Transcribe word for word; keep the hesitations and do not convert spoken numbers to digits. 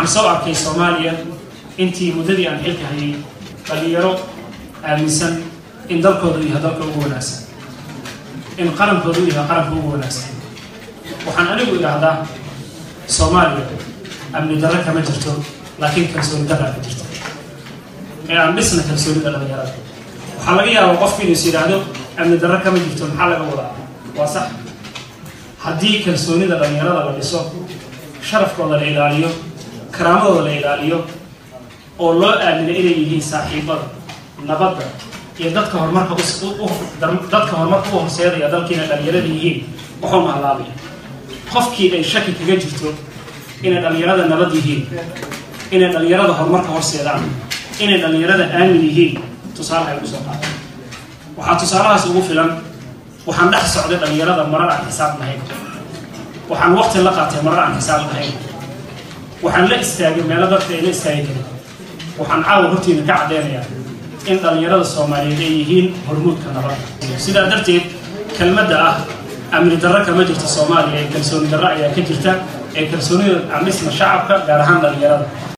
waxaan soo arkay Soomaaliya intii muddadii aan xilka hayay dhalinyaro aaminsan in dalkoodu yahay dalka ugu wanaagsan in qarankoodu yahay qaranka ugu wanaagsan waxaan anigu idhaahdaa Soomaaliya amni darro kama jirto laakiin kalsooni darro ka jirto ee aan dhisna kalsoonida dhalinyarada waxaa laga yaabaa qofkii inuu yiraahdo amni darro kama jirto maxaa laga wadaa waa sax haddii kalsoonida dhalinyarada la dhiso sharafkooda la ilaaliyo karaamadooda la ilaaliyo oo loo aamino inay yihiin saaxiibada nabadda iyo dadka horumarka dadka horumarka u horseedaya dalkiina dhalinyarada yihiin wuxuu mahalaabaya qofkii ay shaki kaga jirto inay dhalinyarada nabad yihiin inay dhalinyarada horumarka horseedaan inay dhalinyarada aamin yihiin tusaale ay u soo qaataan waxaa tusaalahaas ugu filan waxaan dhex socday dhalinyarada marar aan xisaab lahayn waxaan waqti la qaatay marar aan xisaab lahayn waxaan la istaagay meelo dadka ay la istaagi karin waxaan caawa hortiina ka caddeynayaa in dhalinyarada Soomaaliyeed ay yihiin hormuudka nabadda sidaa darteed kelmadda ah amni darro kama jirto Soomaaliya ee kalsooni darro ayaa ka jirta ee kalsoonida aan dhisna shacabka gaar ahaan dhalinyarada